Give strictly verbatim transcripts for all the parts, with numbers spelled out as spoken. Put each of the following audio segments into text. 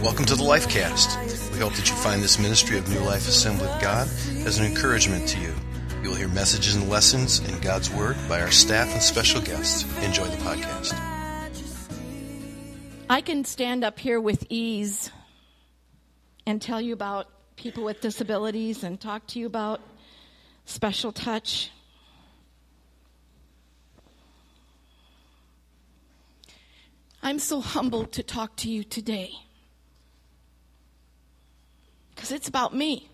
Welcome to the Lifecast. We hope that you find this ministry of New Life Assembly of God as an encouragement to you. You will hear messages and lessons in God's Word by our staff and special guests. Enjoy the podcast. I can stand up here with ease and tell you about people with disabilities and talk to you about special touch. I'm so humbled to talk to you today because it's about me.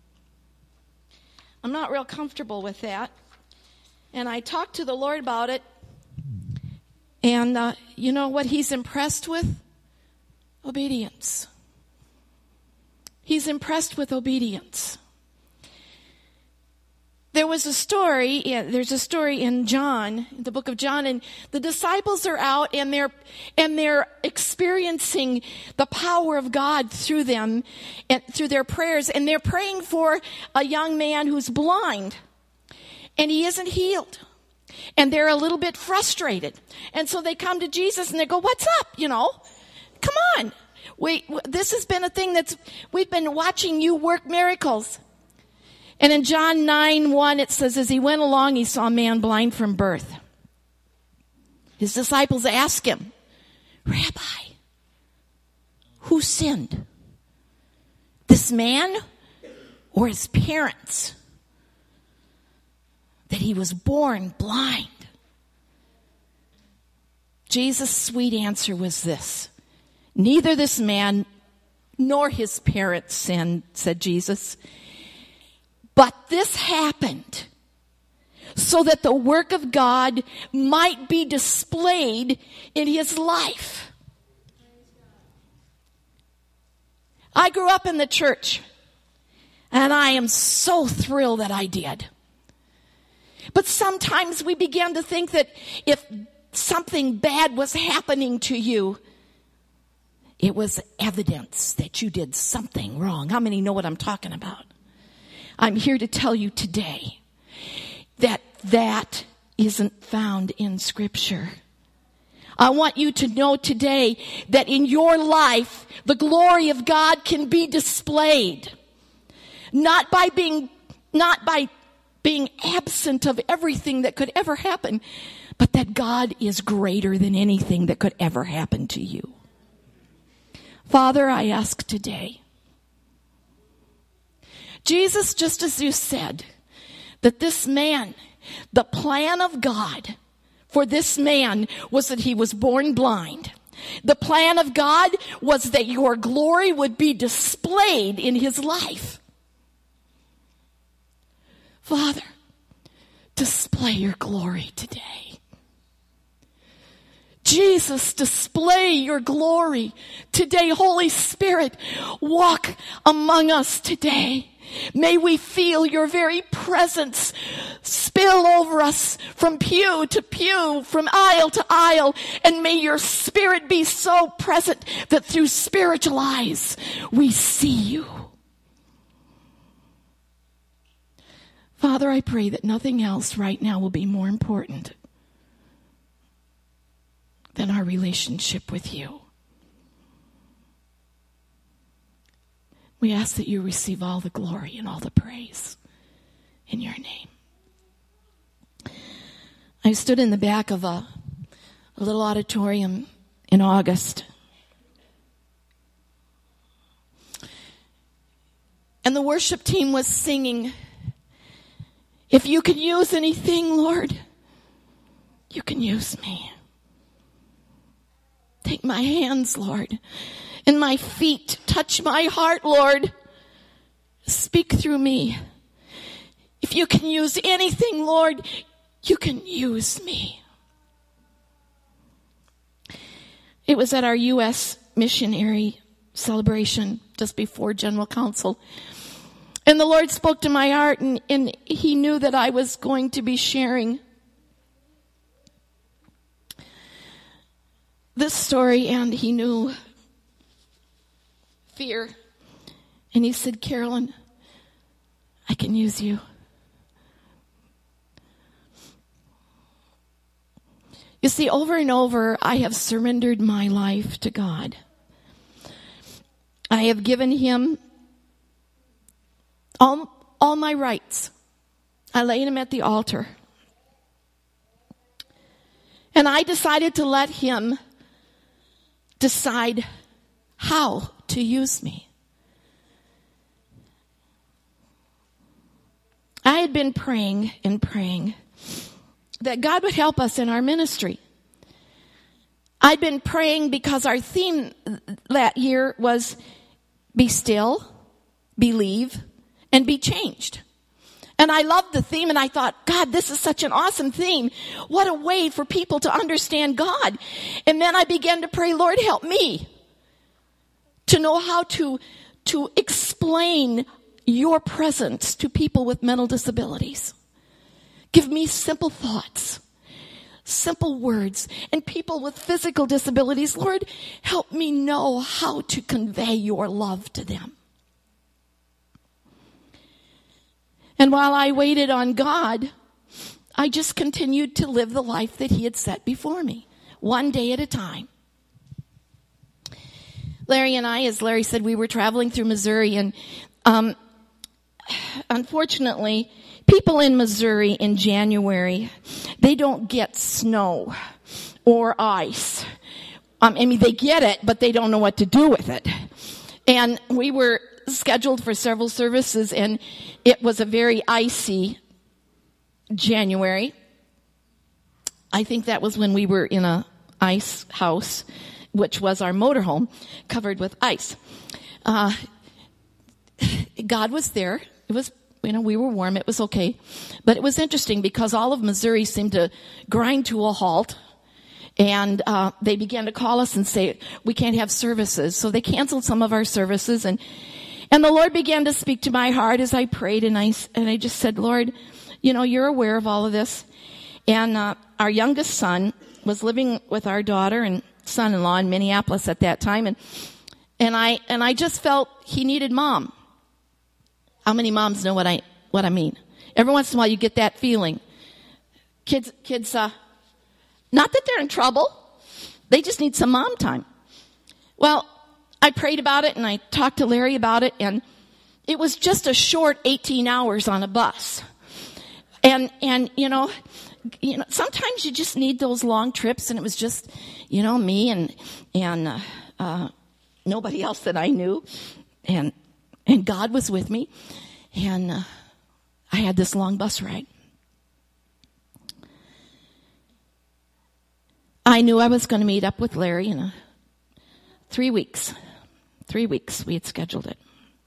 I'm not real comfortable with that. And I talked to the Lord about it. And uh, you know what He's impressed with? Obedience. He's impressed with obedience. There was a story, there's a story in John, the book of John, and the disciples are out and they're and they're experiencing the power of God through them and through their prayers, and they're praying for a young man who's blind and he isn't healed. And they're a little bit frustrated. And so they come to Jesus and they go, "What's up? You know, come on. We this has been a thing that's we've been watching you work miracles." And in John nine one, it says, as he went along, he saw a man blind from birth. His disciples asked him, "Rabbi, who sinned? This man or his parents, that he was born blind?" Jesus' sweet answer was this: "Neither this man nor his parents sinned," said Jesus. "But this happened so that the work of God might be displayed in his life." I grew up in the church, and I am so thrilled that I did. But sometimes we began to think that if something bad was happening to you, it was evidence that you did something wrong. How many know what I'm talking about? I'm here to tell you today that that isn't found in Scripture. I want you to know today that in your life, the glory of God can be displayed. Not by being, not by being absent of everything that could ever happen, but that God is greater than anything that could ever happen to you. Father, I ask today, Jesus, just as you said, that this man, the plan of God for this man was that he was born blind. The plan of God was that your glory would be displayed in his life. Father, display your glory today. Jesus, display your glory today. Holy Spirit, walk among us today. May we feel your very presence spill over us from pew to pew, from aisle to aisle, and may your Spirit be so present that through spiritual eyes we see you. Father, I pray that nothing else right now will be more important than our relationship with you. We ask that you receive all the glory and all the praise in your name. I stood in the back of a, a little auditorium in August. And the worship team was singing, "If you can use anything, Lord, you can use me. Take my hands, Lord, and my feet. Touch my heart, Lord. Speak through me. If you can use anything, Lord, you can use me." It was at our U S missionary celebration just before General Council. And the Lord spoke to my heart, and, and he knew that I was going to be sharing this story, and he knew fear. And he said, "Carolyn, I can use you." You see, over and over, I have surrendered my life to God. I have given him all, all my rights. I laid him at the altar. And I decided to let him decide how to use me. I had been praying and praying that God would help us in our ministry. I'd been praying because our theme that year was be still, believe, and be changed. And I loved the theme, and I thought, God, this is such an awesome theme. What a way for people to understand God. And then I began to pray, Lord, help me to know how to, to explain your presence to people with mental disabilities. Give me simple thoughts, simple words. And people with physical disabilities, Lord, help me know how to convey your love to them. And while I waited on God, I just continued to live the life that he had set before me, one day at a time. Larry and I, as Larry said, we were traveling through Missouri, and um, unfortunately, people in Missouri in January, they don't get snow or ice. Um, I mean, they get it, but they don't know what to do with it. And we were scheduled for several services, and it was a very icy January. I think that was when we were in a ice house, which was our motorhome, covered with ice. Uh, God was there. It was, you know, we were warm. It was okay. But it was interesting because all of Missouri seemed to grind to a halt. And uh, they began to call us and say, we can't have services. So they canceled some of our services. And and the Lord began to speak to my heart as I prayed. And I, and I just said, Lord, you know, you're aware of all of this. And uh, our youngest son was living with our daughter and son-in-law in Minneapolis at that time. And and I and I just felt he needed mom. How many moms know what I what I mean? Every once in a while you get that feeling. Kids, kids, uh, not that they're in trouble. They just need some mom time. Well, I prayed about it and I talked to Larry about it, and it was just a short eighteen hours on a bus. And, and, you know, you know, sometimes you just need those long trips, and it was just, you know, me and, and, uh, uh, nobody else that I knew. And, and God was with me. And, uh, I had this long bus ride. I knew I was going to meet up with Larry in a, three weeks. Three weeks we had scheduled it.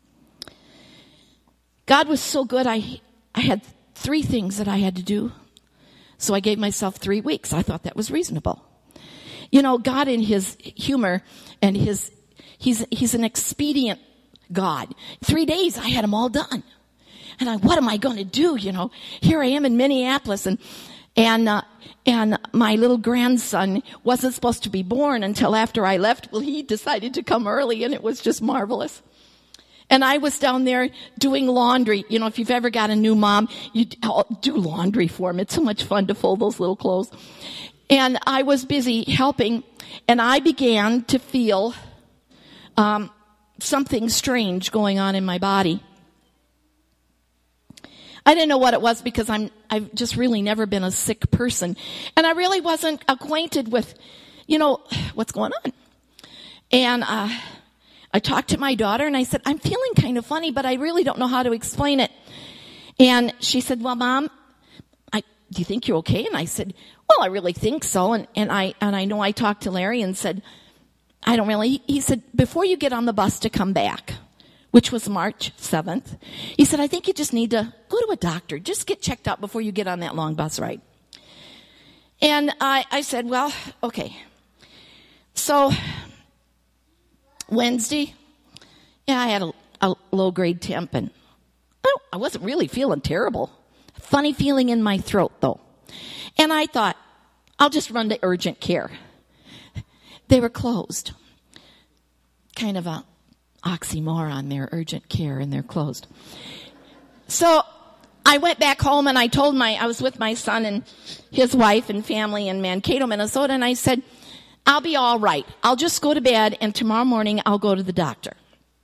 God was so good. I, I had three things that I had to do. So I gave myself three weeks. I thought that was reasonable. You know, God in his humor and his, he's, he's an expedient God. Three days I had them all done. And I, what am I going to do? You know, here I am in Minneapolis, and, and, uh, and my little grandson wasn't supposed to be born until after I left. Well, he decided to come early, and it was just marvelous. And I was down there doing laundry. You know, if you've ever got a new mom, you do laundry for them. It's so much fun to fold those little clothes. And I was busy helping, and I began to feel um, something strange going on in my body. I didn't know what it was because I'm, I've just really never been a sick person. And I really wasn't acquainted with, you know, what's going on. And uh, I talked to my daughter and I said, I'm feeling kind of funny, but I really don't know how to explain it. And she said, well, Mom, I, do you think you're okay? And I said, well, I really think so. And, and I, and I know I talked to Larry and said, I don't really, he said, before you get on the bus to come back, which was March seventh, he said, I think you just need to go to a doctor. Just get checked out before you get on that long bus ride. And I, I said, well, okay. So Wednesday, yeah, I had a, a low-grade temp, and I, I wasn't really feeling terrible. Funny feeling in my throat, though. And I thought, I'll just run to urgent care. They were closed. Kind of a oxymoron there, urgent care, and they're closed. So I went back home, and I told my, I was with my son and his wife and family in Mankato, Minnesota, and I said, I'll be all right. I'll just go to bed, and tomorrow morning I'll go to the doctor.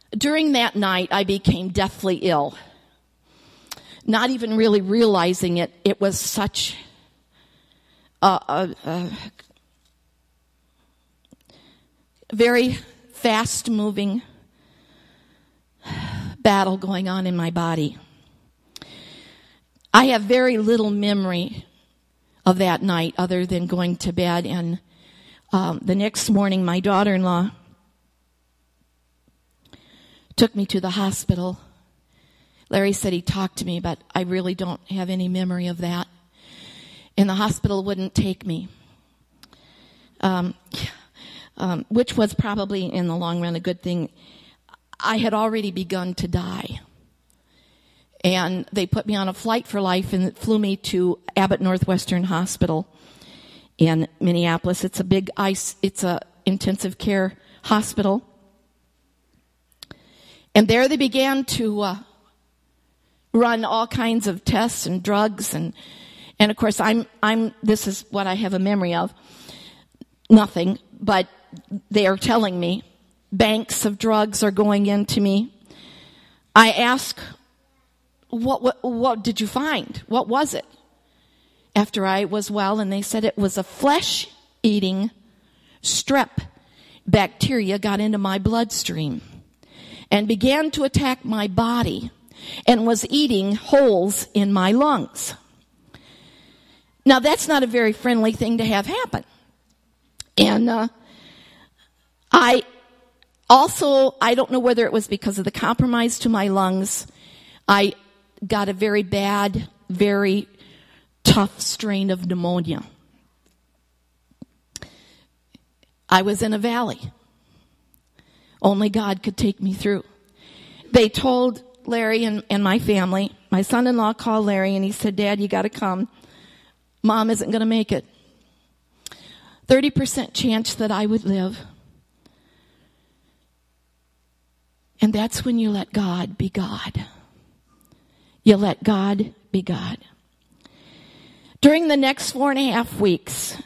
During that night, I became deathly ill. Not even really realizing it, it was such a, a, a very fast-moving battle going on in my body. I have very little memory of that night other than going to bed, and um, the next morning my daughter-in-law took me to the hospital. Larry said he talked to me, but I really don't have any memory of that. And the hospital wouldn't take me, um, um, which was probably in the long run a good thing. I had already begun to die. And they put me on a flight for life and flew me to Abbott Northwestern Hospital in Minneapolis. It's a big ice, it's a intensive care hospital. And there they began to uh, run all kinds of tests and drugs, and and of course I'm I'm this is what I have a memory of. Nothing, but they are telling me banks of drugs are going into me. I ask, what what what did you find? What was it? After I was well, and they said it was a flesh-eating strep bacteria got into my bloodstream and began to attack my body and was eating holes in my lungs. Now, that's not a very friendly thing to have happen. And uh, I also, I don't know whether it was because of the compromise to my lungs, I got a very bad, very tough strain of pneumonia. I was in a valley. Only God could take me through. They told Larry and, and my family, my son-in-law called Larry and he said, Dad, you got to come. Mom isn't going to make it. thirty percent chance that I would live. And that's when you let God be God. You let God be God. During the next four and a half weeks,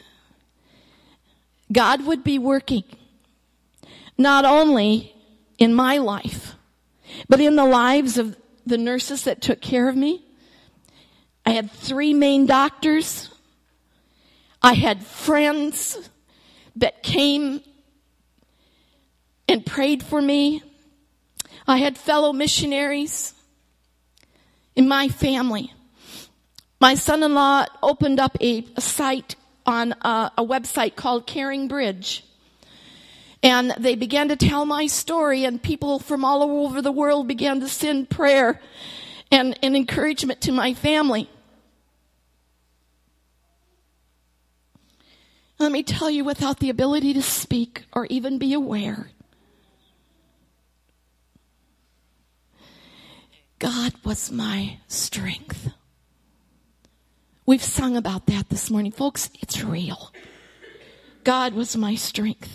God would be working not only in my life, but in the lives of the nurses that took care of me. I had three main doctors. I had friends that came and prayed for me. I had fellow missionaries in my family. My son-in-law opened up a, a site on a, a website called Caring Bridge. And they began to tell my story, and people from all over the world began to send prayer and, and encouragement to my family. Let me tell you, without the ability to speak or even be aware, God was my strength. We've sung about that this morning. Folks, it's real. God was my strength.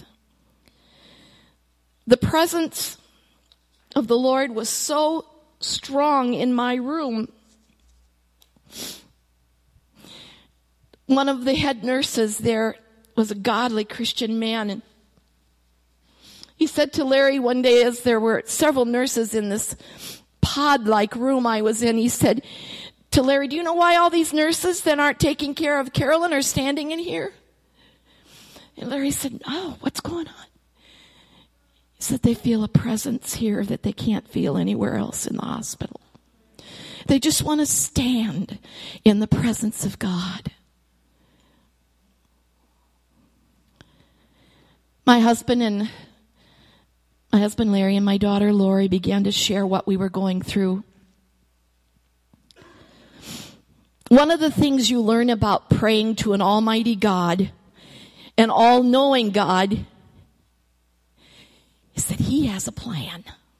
The presence of the Lord was so strong in my room. One of the head nurses there was a godly Christian man, and he said to Larry one day, as there were several nurses in this pod-like room I was in, he said to Larry, do you know why all these nurses that aren't taking care of Carolyn are standing in here? And Larry said, oh, what's going on? He said they feel a presence here that they can't feel anywhere else in the hospital. They just want to stand in the presence of God. My husband and my husband Larry and my daughter Lori began to share what we were going through. One of the things you learn about praying to an almighty God, an all-knowing God, is that He has a plan.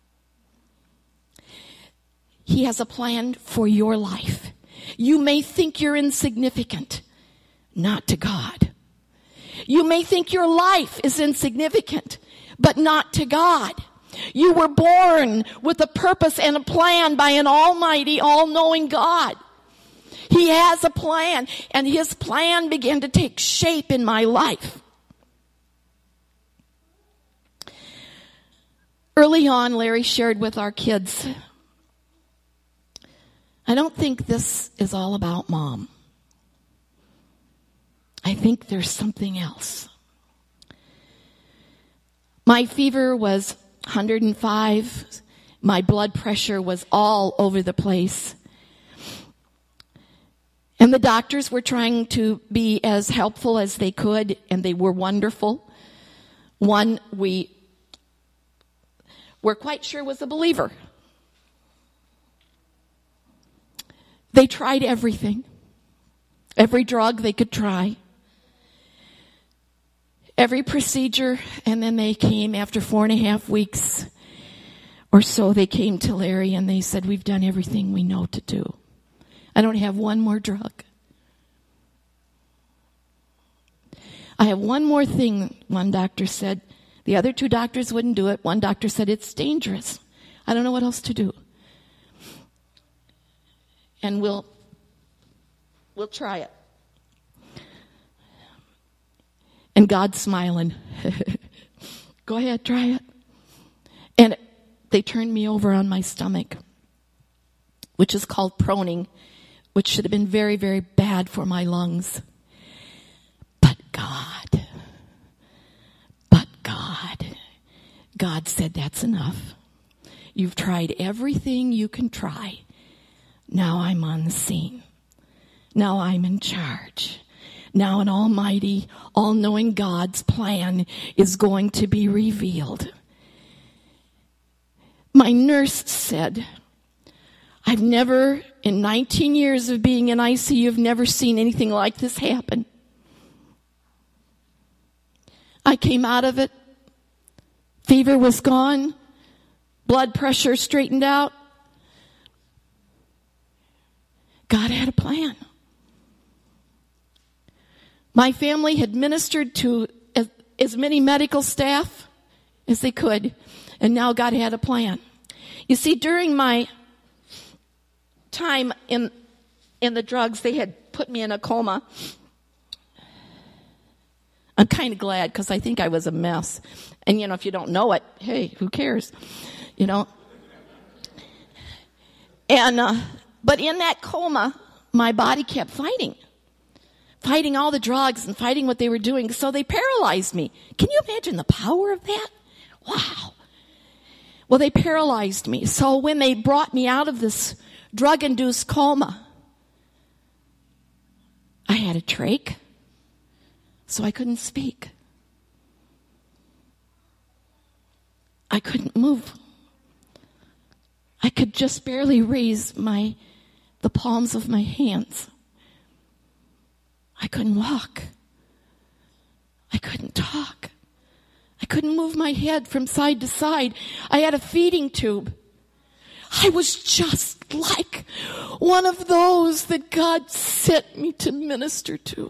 He has a plan for your life. You may think you're insignificant, not to God. You may think your life is insignificant, but not to God. You were born with a purpose and a plan by an almighty, all-knowing God. He has a plan, and His plan began to take shape in my life. Early on, Larry shared with our kids, I don't think this is all about Mom. I think there's something else. My fever was one hundred five. My blood pressure was all over the place. And the doctors were trying to be as helpful as they could, and they were wonderful. One we were quite sure was a believer. They tried everything, every drug they could try, every procedure, and then they came after four and a half weeks or so, they came to Larry and they said, we've done everything we know to do. I don't have one more drug. I have one more thing, one doctor said. The other two doctors wouldn't do it. One doctor said, it's dangerous. I don't know what else to do. And we'll, we'll try it. And God's smiling. Go ahead, try it. And they turned me over on my stomach, which is called proning, which should have been very, very bad for my lungs. But God, but God, God said, that's enough. You've tried everything you can try. Now I'm on the scene. Now I'm in charge. Now an almighty, all-knowing God's plan is going to be revealed. My nurse said, I've never, in nineteen years of being in I C U, I've never seen anything like this happen. I came out of it. Fever was gone. Blood pressure straightened out. God had a plan. My family had ministered to as, as many medical staff as they could, and now God had a plan. You see, during my time in in the drugs, they had put me in a coma. I'm kind of glad because I think I was a mess. And, you know, if you don't know it, hey, who cares? You know. And, uh, but in that coma, my body kept fighting. Fighting all the drugs and fighting what they were doing. So they paralyzed me. Can you imagine the power of that? Wow. Well, they paralyzed me. So when they brought me out of this drug-induced coma, I had a trach, so I couldn't speak. I couldn't move. I could just barely raise my the palms of my hands. I couldn't walk. I couldn't talk. I couldn't move my head from side to side. I had a feeding tube. I was just like one of those that God sent me to minister to.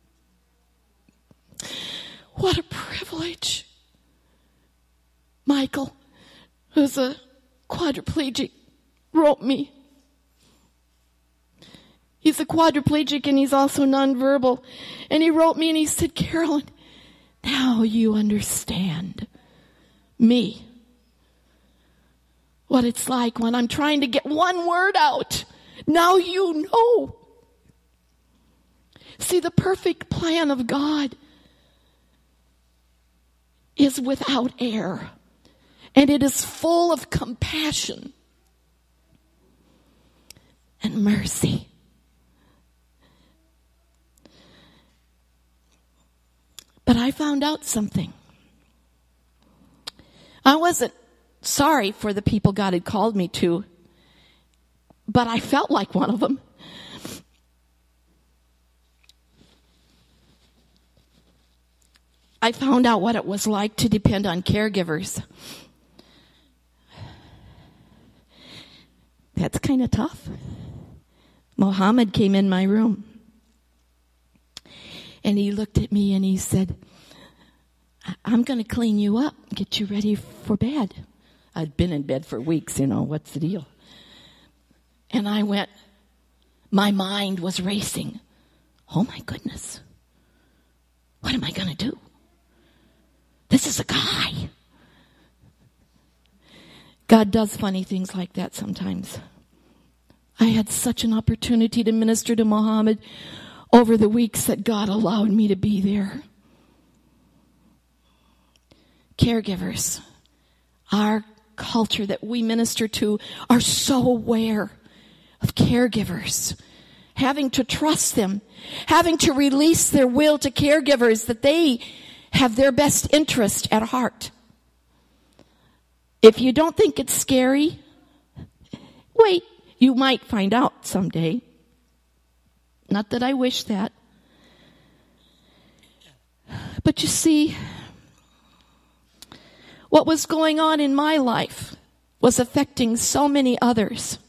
What a privilege. Michael, who's a quadriplegic, wrote me. He's a quadriplegic and he's also nonverbal. And he wrote me and he said, Carolyn, now you understand me. What it's like when I'm trying to get one word out. Now you know. See, the perfect plan of God is without error. And it is full of compassion and mercy. But I found out something. I wasn't sorry for the people God had called me to, but I felt like one of them. I found out what it was like to depend on caregivers. That's kind of tough. Mohammed came in my room. And he looked at me and he said, I'm going to clean you up, get you ready for bed. I'd been in bed for weeks, you know, what's the deal? And I went, my mind was racing. Oh my goodness. What am I going to do? This is a guy. God does funny things like that sometimes. I had such an opportunity to minister to Muhammad over the weeks that God allowed me to be there. Caregivers, our culture that we minister to, are so aware of caregivers, having to trust them, having to release their will to caregivers that they have their best interest at heart. If you don't think it's scary, wait, you might find out someday. Not that I wish that. But you see, what was going on in my life was affecting so many others.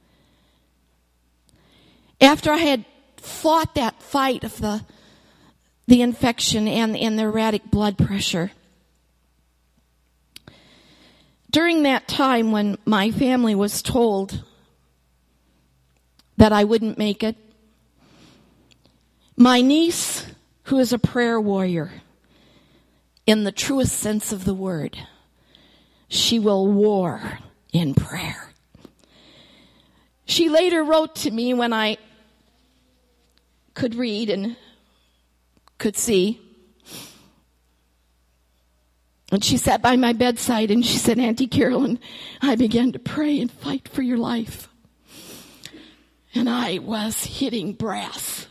After I had fought that fight of the, the infection and, and the erratic blood pressure, during that time when my family was told that I wouldn't make it, my niece, who is a prayer warrior in the truest sense of the word, she will war in prayer. She later wrote to me when I could read and could see. And she sat by my bedside and she said, Auntie Carolyn, I began to pray and fight for your life. And I was hitting brass.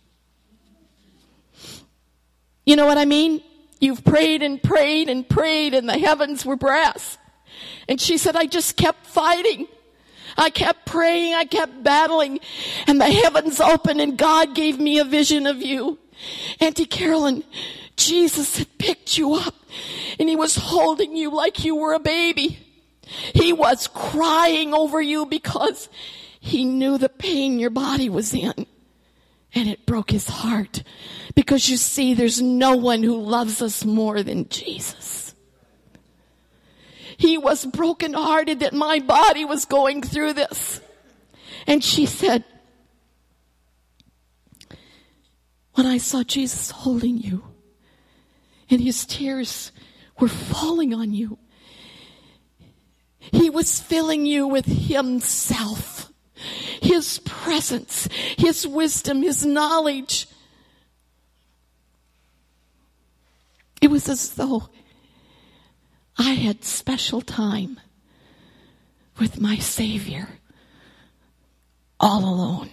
You know what I mean? You've prayed and prayed and prayed and the heavens were brass. And she said, I just kept fighting. I kept praying, I kept battling, and the heavens opened and God gave me a vision of you. Auntie Carolyn, Jesus had picked you up and he was holding you like you were a baby. He was crying over you because he knew the pain your body was in. And it broke his heart. Because you see, there's no one who loves us more than Jesus. He was brokenhearted that my body was going through this. And she said, when I saw Jesus holding you, and his tears were falling on you, he was filling you with himself, his presence, his wisdom, his knowledge. It was as though I had special time with my Savior all alone.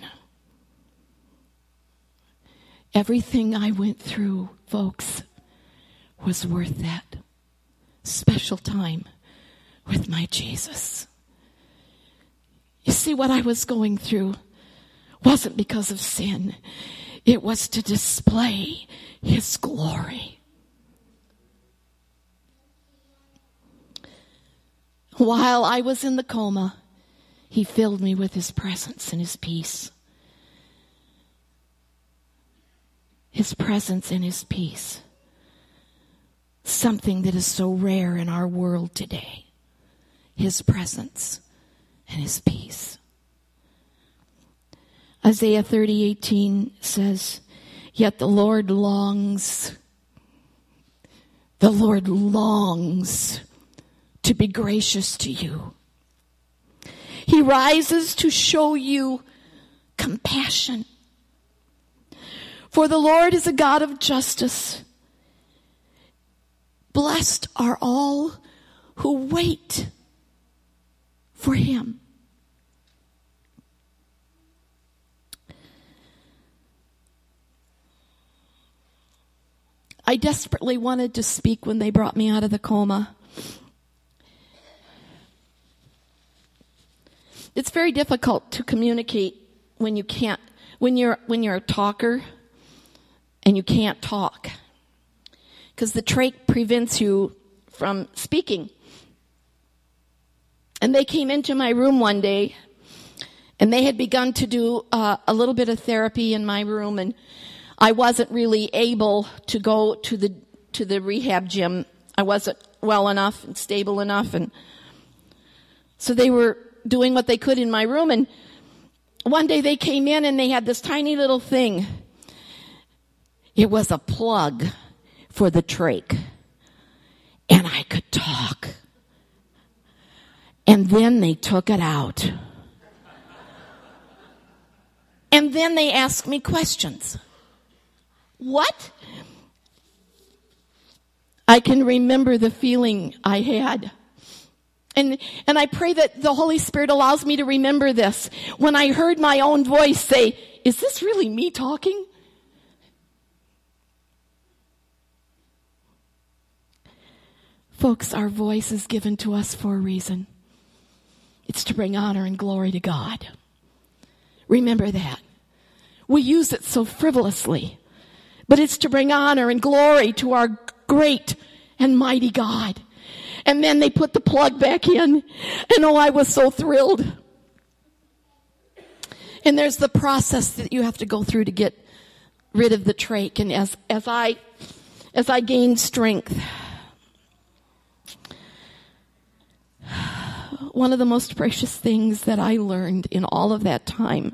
Everything I went through, folks, was worth that special time with my Jesus. You see, what I was going through wasn't because of sin. It was to display his glory. While I was in the coma, he filled me with his presence and his peace. His presence and his peace. Something that is so rare in our world today. His presence and his peace. Isaiah thirty eighteen says, yet the Lord longs, the Lord longs to be gracious to you. He rises to show you compassion. For the Lord is a God of justice. Blessed are all who wait for him. I desperately wanted to speak when they brought me out of the coma. It's very difficult to communicate when you can't, when you're, when you're a talker and you can't talk. Because the trach prevents you from speaking. And they came into my room one day, and they had begun to do uh, a little bit of therapy in my room, and I wasn't really able to go to the to the rehab gym. I wasn't well enough and stable enough, and so they were doing what they could in my room. And one day they came in, and they had this tiny little thing. It was a plug for the trach, and I could talk. And then they took it out. And then they asked me questions. What? I can remember the feeling I had. And, and I pray that the Holy Spirit allows me to remember this. When I heard my own voice say, is this really me talking? Folks, our voice is given to us for a reason. It's to bring honor and glory to God. Remember that. We use it so frivolously, but it's to bring honor and glory to our great and mighty God. And then they put the plug back in, and oh, I was so thrilled. And there's the process that you have to go through to get rid of the trach. And as as I as I gained strength, one of the most precious things that I learned in all of that time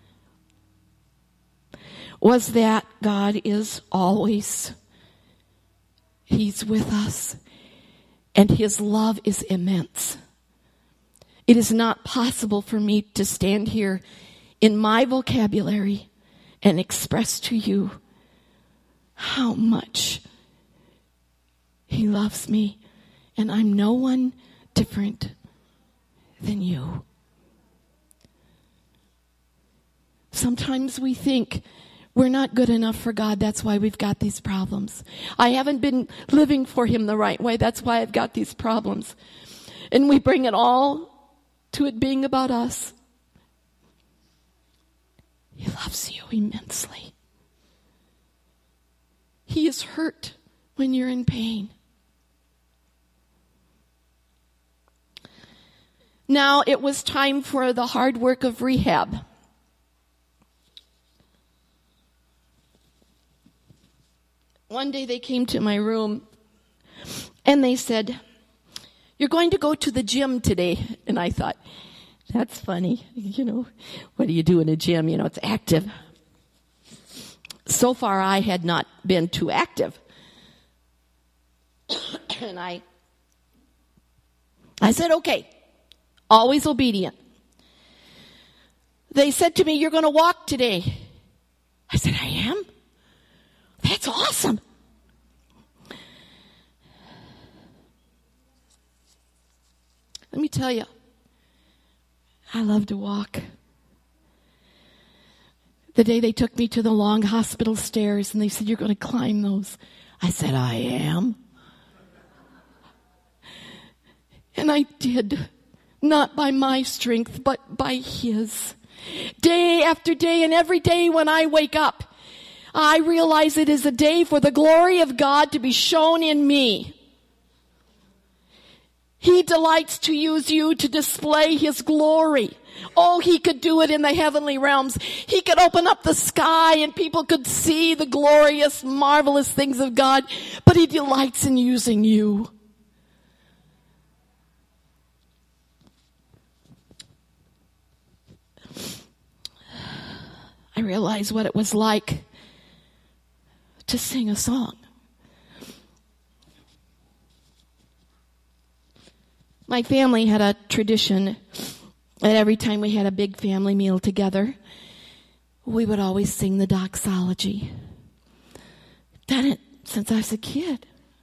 was that God is always, He's with us, and His love is immense. It is not possible for me to stand here in my vocabulary and express to you how much He loves me, and I'm no one different than you. Sometimes we think we're not good enough for God. That's why we've got these problems. I haven't been living for Him the right way. That's why I've got these problems. And we bring it all to it being about us. He loves you immensely. He is hurt when you're in pain. Now it was time for the hard work of rehab. One day they came to my room and they said, "You're going to go to the gym today." And I thought, that's funny. You know, what do you do in a gym? You know, it's active. So far I had not been too active. And I, I said, okay, always obedient. They said to me, "You're going to walk today." I said, "I am? That's awesome." Let me tell you, I love to walk. The day they took me to the long hospital stairs and they said, "You're going to climb those." I said, "I am." And I did, not by my strength, but by His. Day after day, and every day when I wake up, I realize it is a day for the glory of God to be shown in me. He delights to use you to display His glory. Oh, He could do it in the heavenly realms. He could open up the sky and people could see the glorious, marvelous things of God. But He delights in using you. I realized what it was like to sing a song. My family had a tradition that every time we had a big family meal together, we would always sing the doxology. Done it since I was a kid.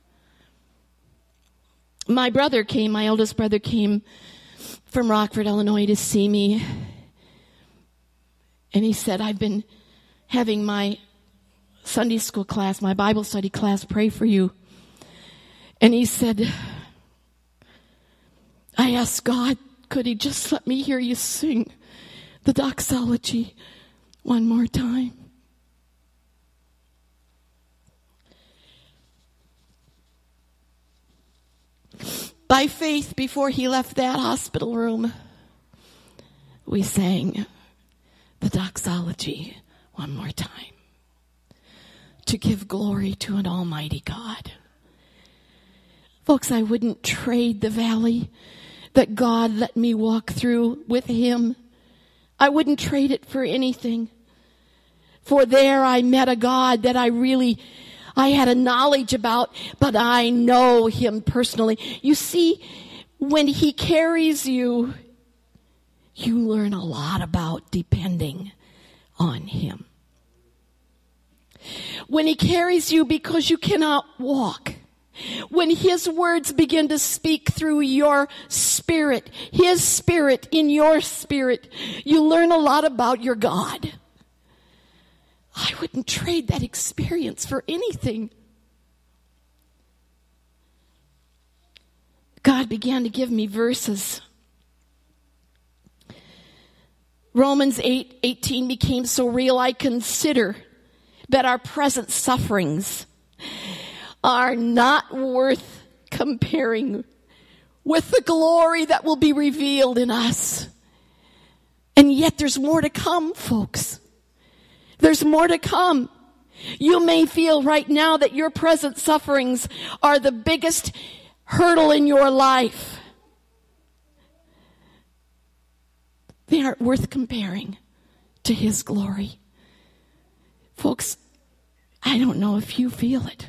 My brother came, my oldest brother came from Rockford, Illinois to see me. And he said, "I've been having my Sunday school class, my Bible study class, pray for you." And he said, "I asked God, could He just let me hear you sing the doxology one more time?" By faith, before he left that hospital room, we sang the doxology one more time to give glory to an almighty God. Folks, I wouldn't trade the valley that God let me walk through with Him. I wouldn't trade it for anything. For there I met a God that I really, I had a knowledge about, but I know Him personally. You see, when he carries you, you learn a lot about depending on him. When he carries you because you cannot walk, when his words begin to speak through your spirit, his spirit in your spirit, you learn a lot about your God. I wouldn't trade that experience for anything. God began to give me verses. Romans eight eighteen became so real, I consider that our present sufferings are not worth comparing with the glory that will be revealed in us. And yet there's more to come, folks. There's more to come. You may feel right now that your present sufferings are the biggest hurdle in your life. They aren't worth comparing to his glory. Folks, I don't know if you feel it.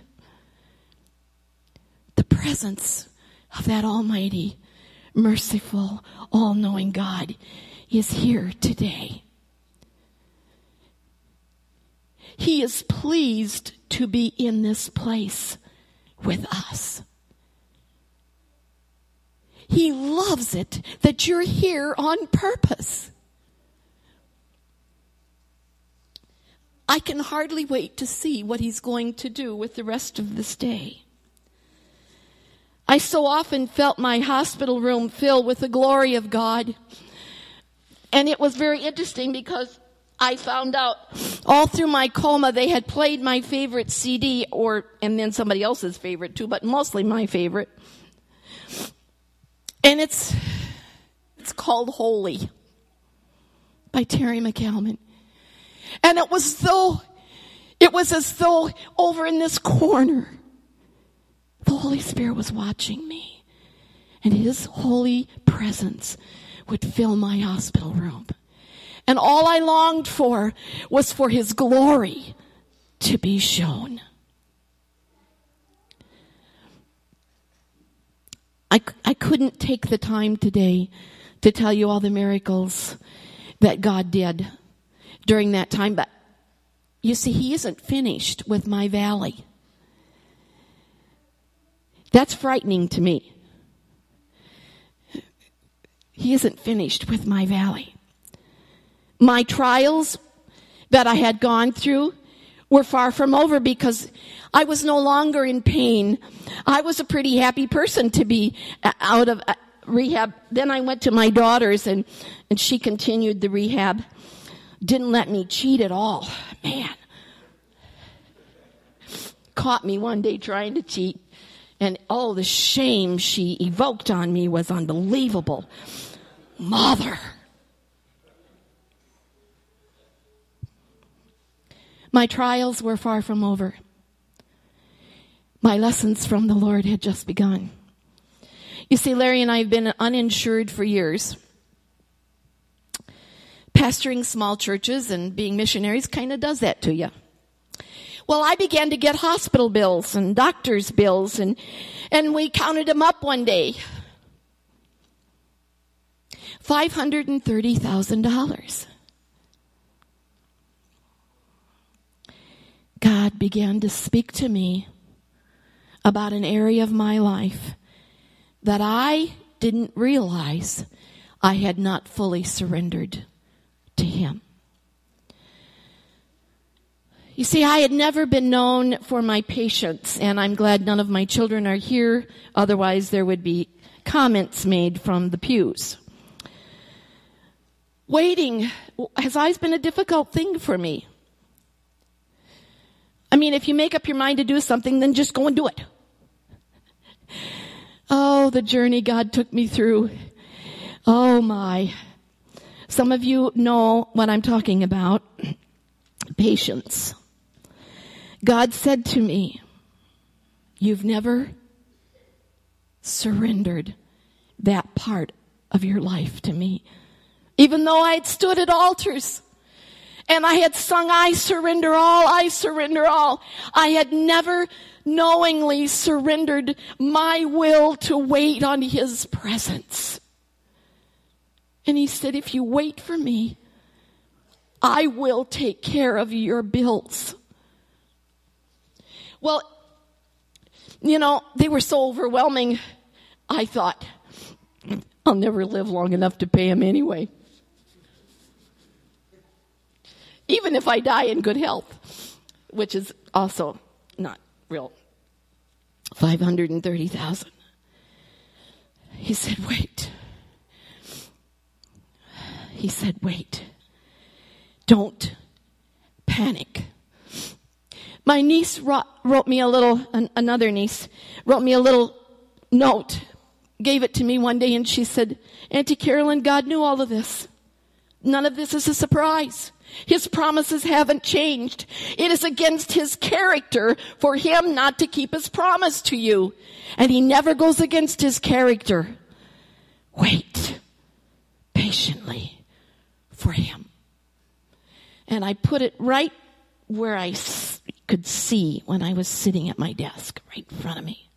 The presence of that almighty, merciful, all-knowing God is here today. He is pleased to be in this place with us. He loves it that you're here on purpose. I can hardly wait to see what he's going to do with the rest of this day. I so often felt my hospital room fill with the glory of God. And it was very interesting because I found out all through my coma they had played my favorite C D, or and then somebody else's favorite too, but mostly my favorite. And it's it's called Holy by Terry McCalman. And it was though it was as though over in this corner the Holy Spirit was watching me, and his holy presence would fill my hospital room. And all I longed for was for his glory to be shown. I, I couldn't take the time today to tell you all the miracles that God did during that time, but you see, he isn't finished with my valley. That's frightening to me. He isn't finished with my valley. My trials that I had gone through were far from over because I was no longer in pain. I was a pretty happy person to be out of rehab. Then I went to my daughter's and, and she continued the rehab. Didn't let me cheat at all. Man. Caught me one day trying to cheat. And oh, the shame she evoked on me was unbelievable. Mother. My trials were far from over. My lessons from the Lord had just begun. You see, Larry and I have been uninsured for years. Pastoring small churches and being missionaries kind of does that to you. Well, I began to get hospital bills and doctor's bills, and, and we counted them up one day. five hundred thirty thousand dollars. God began to speak to me about an area of my life that I didn't realize I had not fully surrendered to him. You see, I had never been known for my patience, and I'm glad none of my children are here. Otherwise, there would be comments made from the pews. Waiting has always been a difficult thing for me. I mean, if you make up your mind to do something, then just go and do it. Oh, the journey God took me through. Oh, my. Some of you know what I'm talking about. Patience. God said to me, you've never surrendered that part of your life to me. Even though I had stood at altars And I had sung, I surrender all, I surrender all. I had never knowingly surrendered my will to wait on his presence. And he said, if you wait for me, I will take care of your bills. Well, you know, they were so overwhelming, I thought, I'll never live long enough to pay him anyway. Even if I die in good health, which is also not real. five hundred thirty thousand. He said, wait. He said, wait. Don't panic. My niece wrote, wrote me a little, an, another niece, wrote me a little note, gave it to me one day, and she said, Auntie Carolyn, God knew all of this. None of this is a surprise. His promises haven't changed. It is against his character for him not to keep his promise to you. And he never goes against his character. Wait patiently for him. And I put it right where I s- could see when I was sitting at my desk, right in front of me.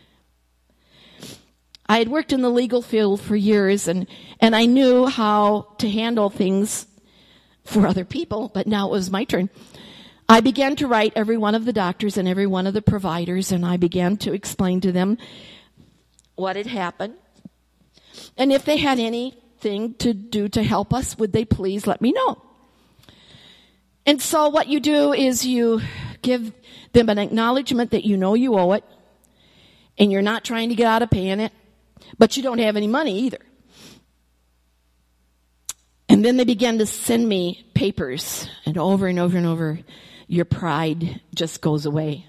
I had worked in the legal field for years, and, and I knew how to handle things for other people, but now it was my turn. I began to write every one of the doctors and every one of the providers, and I began to explain to them what had happened. And if they had anything to do to help us, would they please let me know? And so what you do is you give them an acknowledgement that you know you owe it, and you're not trying to get out of paying it, but you don't have any money either. And then they began to send me papers, and over and over and over, your pride just goes away.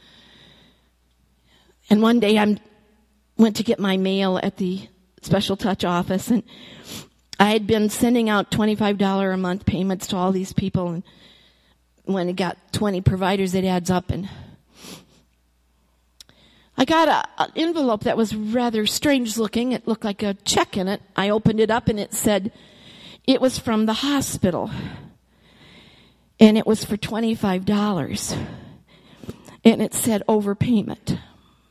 And one day I went to get my mail at the Special Touch office, and I had been sending out twenty-five dollars a month payments to all these people, and when it got twenty providers, it adds up, and I got a, an envelope that was rather strange looking. It looked like a check in it. I opened it up, and it said, it was from the hospital, and it was for twenty-five dollars, and it said overpayment.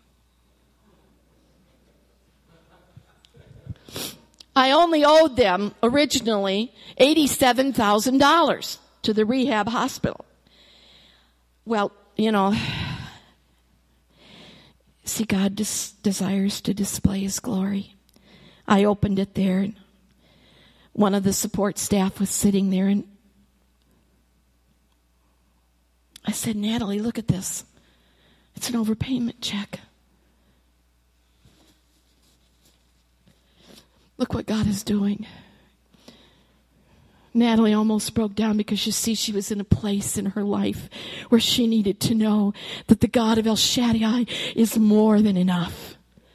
I only owed them originally eighty-seven thousand dollars to the rehab hospital. Well, you know, see, God des- desires to display his glory. I opened it there, and one of the support staff was sitting there, and I said, Natalie, look at this. It's an overpayment check. Look what God is doing. Natalie almost broke down because, you see, she was in a place in her life where she needed to know that the God of El Shaddai is more than enough.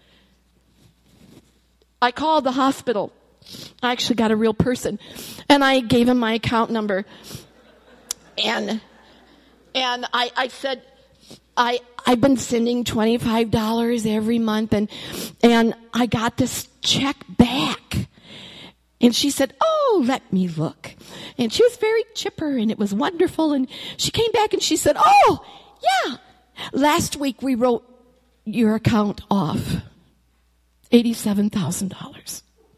I called the hospital. I actually got a real person, and I gave him my account number. And and I, I said, I, I've been sending twenty-five dollars every month, and and I got this check back. And she said, oh, let me look. And she was very chipper, and it was wonderful. And she came back, and she said, oh, yeah, last week we wrote your account off, eighty-seven thousand dollars.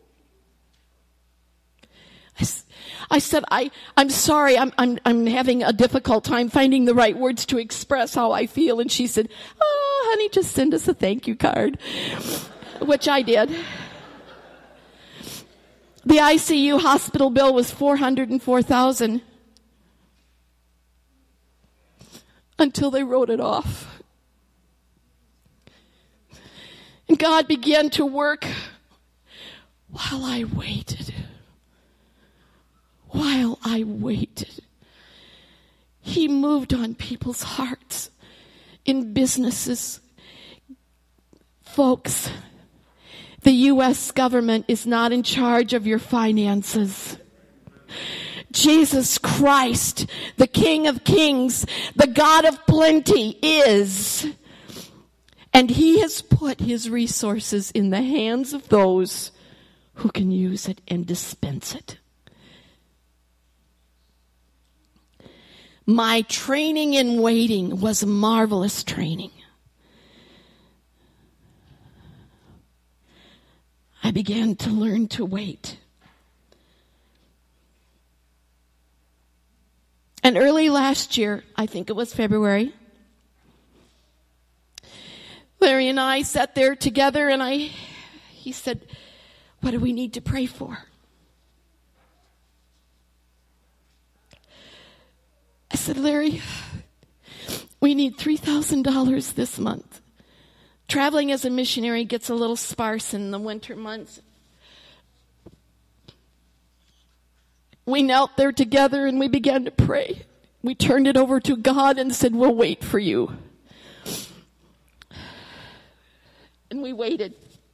I, I said, I, I'm sorry, I'm, I'm, I'm having a difficult time finding the right words to express how I feel. And she said, oh, honey, just send us a thank you card, which I did. The I C U hospital bill was four hundred four thousand dollars until they wrote it off. And God began to work while I waited. While I waited, he moved on people's hearts in businesses. Folks, the U S government is not in charge of your finances. Jesus Christ, the King of Kings, the God of plenty, is. And he has put his resources in the hands of those who can use it and dispense it. My training in waiting was marvelous training. I began to learn to wait. And early last year, I think it was February, Larry and I sat there together and I, he said, what do we need to pray for? I said, Larry, we need three thousand dollars this month. Traveling as a missionary gets a little sparse in the winter months. We knelt there together and we began to pray. We turned it over to God and said, we'll wait for you. And we waited.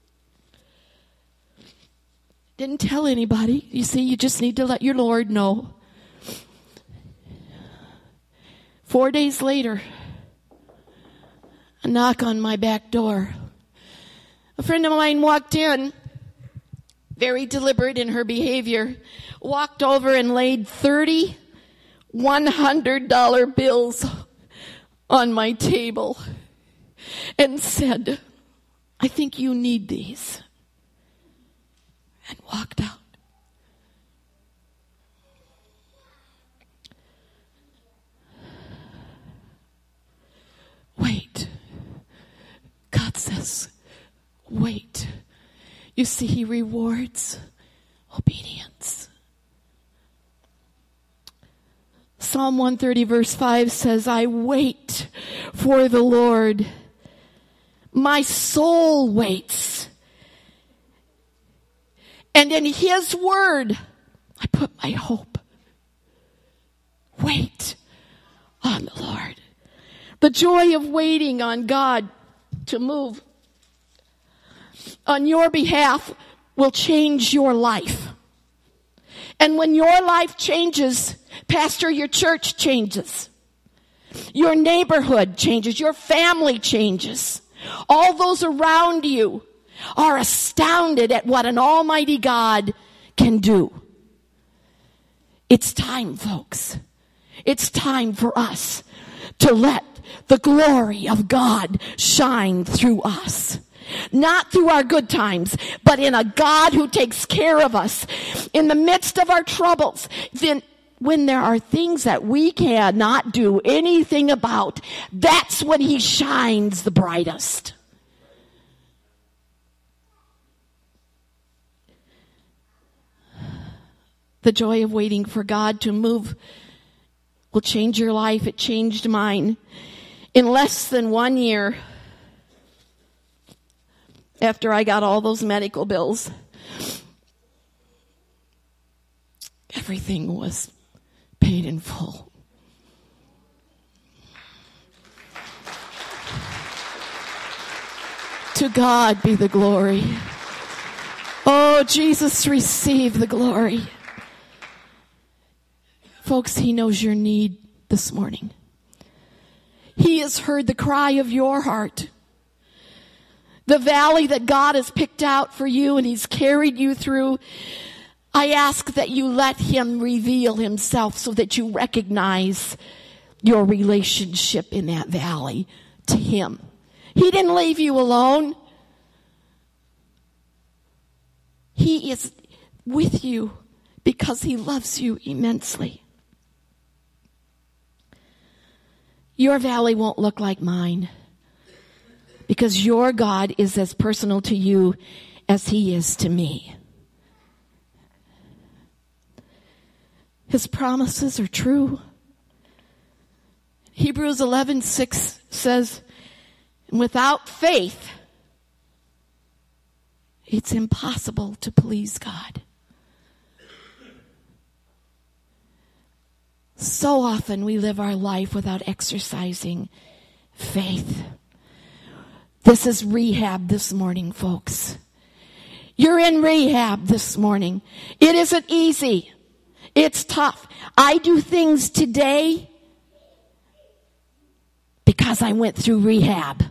Didn't tell anybody. You see, you just need to let your Lord know. Four days later, a knock on my back door. A friend of mine walked in, very deliberate in her behavior, walked over and laid thirty one hundred dollar bills on my table and said, I think you need these, and walked out. Wait. God says, wait. You see, he rewards obedience. Psalm one thirty verse five says, I wait for the Lord. My soul waits. And in his word, I put my hope. Wait on the Lord. The joy of waiting on God to move on your behalf will change your life. And when your life changes, Pastor, your church changes. Your neighborhood changes. Your family changes. All those around you are astounded at what an almighty God can do. It's time, folks. It's time for us to let the glory of God shine through us. Not through our good times, but in a God who takes care of us in the midst of our troubles. Then when there are things that we cannot do anything about, that's when he shines the brightest. The joy of waiting for God to move will change your life. It changed mine. In less than one year, after I got all those medical bills, everything was paid in full. To God be the glory. Oh, Jesus, receive the glory. Folks, he knows your need this morning. He has heard the cry of your heart. The valley that God has picked out for you and he's carried you through. I ask that you let him reveal himself so that you recognize your relationship in that valley to him. He didn't leave you alone. He is with you because he loves you immensely. Your valley won't look like mine because your God is as personal to you as he is to me. His promises are true. Hebrews eleven six says, without faith, it's impossible to please God. So often we live our life without exercising faith. This is rehab this morning, folks. You're in rehab this morning. It isn't easy. It's tough. I do things today because I went through rehab.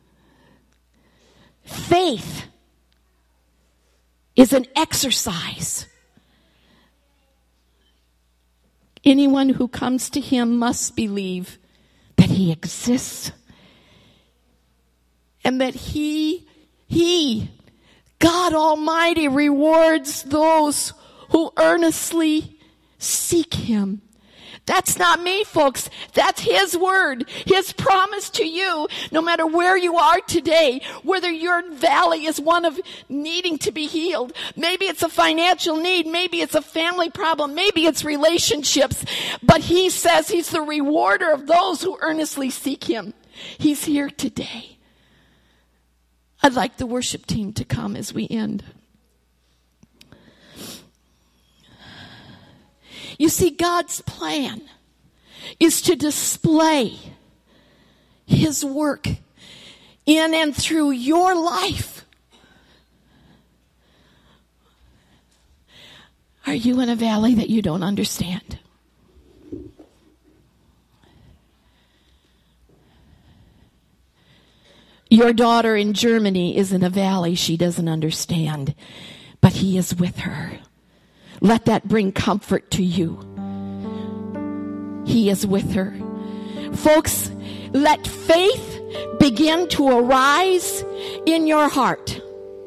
Faith is an exercise. Anyone who comes to him must believe that he exists and that he, he, God Almighty, rewards those who earnestly seek him. That's not me, folks. That's his word, his promise to you, no matter where you are today, whether your valley is one of needing to be healed. Maybe it's a financial need. Maybe it's a family problem. Maybe it's relationships. But he says he's the rewarder of those who earnestly seek him. He's here today. I'd like the worship team to come as we end. You see, God's plan is to display his work in and through your life. Are you in a valley that you don't understand? Your daughter in Germany is in a valley she doesn't understand, but he is with her. Let that bring comfort to you. He is with her. Folks, let faith begin to arise in your heart.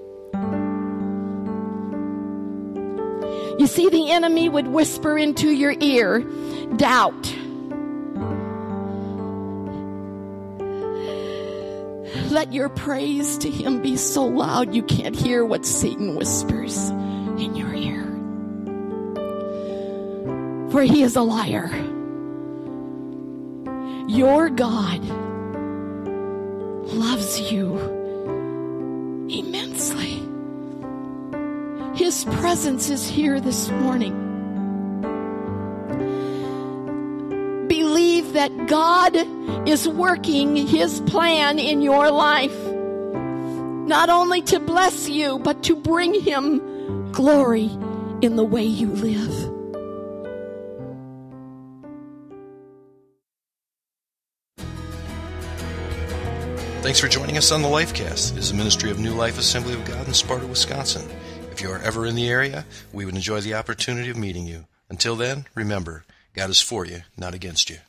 You see, the enemy would whisper into your ear, doubt. Let your praise to him be so loud you can't hear what Satan whispers in your ear. For he is a liar. Your God loves you immensely. His presence is here this morning. Believe that God is working his plan in your life, not only to bless you, but to bring him glory in the way you live. Thanks for joining us on the Lifecast. It is a ministry of New Life Assembly of God in Sparta, Wisconsin. If you are ever in the area, we would enjoy the opportunity of meeting you. Until then, remember, God is for you, not against you.